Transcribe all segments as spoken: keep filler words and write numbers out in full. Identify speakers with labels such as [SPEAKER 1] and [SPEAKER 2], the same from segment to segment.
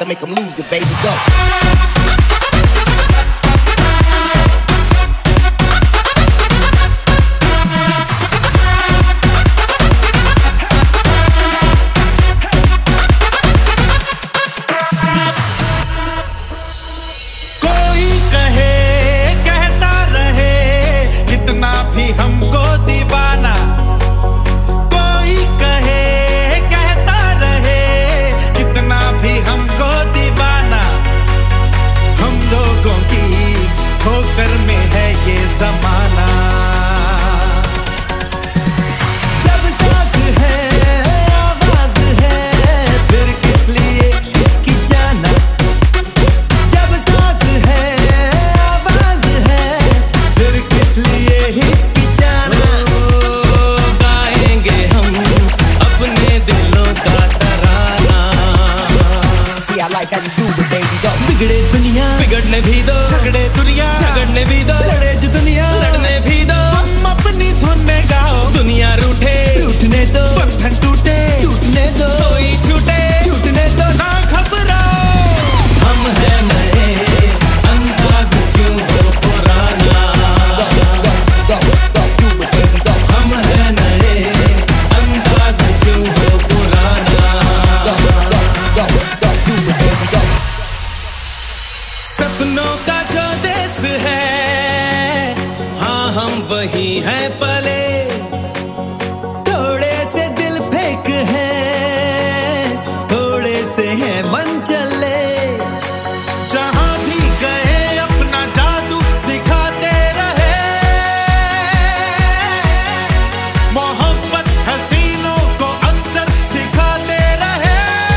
[SPEAKER 1] make them lose it, baby, go.
[SPEAKER 2] हमको दीवाना कोई कहे कहता रहे कितना भी हमको दीवाना हम लोगों की ठोकर में है ये जमाना जब सांस है आवाज है फिर किस लिए हिचकिचाना जब सांस है आवाज है फिर किस लिए हिचकिचाना
[SPEAKER 1] Like how you do it, baby, go.
[SPEAKER 2] बिगड़े दुनिया बिगड़ने भी दो झगड़े दुनिया झगड़ने भी दो लड़े जो दुनिया लड़ने भी दो हम अपनी धुन में गाओ दुनिया रूठे रूठने दो बंधन टूटे टूटने दो कोई छूटे छूटने दो ना घबराओ हम है नए अंदाज क्यों हो पुराना हम है नए अंदाज क्यों हो पुराना सपनों का जो देश है हाँ हम वही हैं पले थोड़े से दिल फेंक है थोड़े से हैं मन चले जहां भी गए अपना जादू दिखाते रहे मोहब्बत हसीनों को अक्सर सिखाते रहे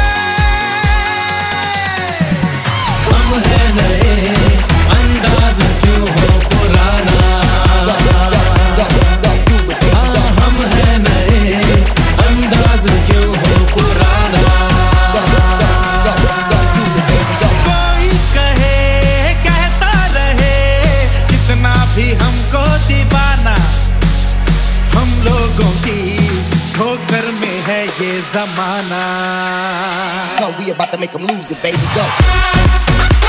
[SPEAKER 2] हम है नए अंदाज क्यों हो पुराना हाँ हम है नए अंदाज क्यों हो पुराना कोई कहे कहता रहे कितना भी हमको दीवाना हम लोगों की ठोकर में है ये जमाना
[SPEAKER 1] So we about to make them lose it, baby, go.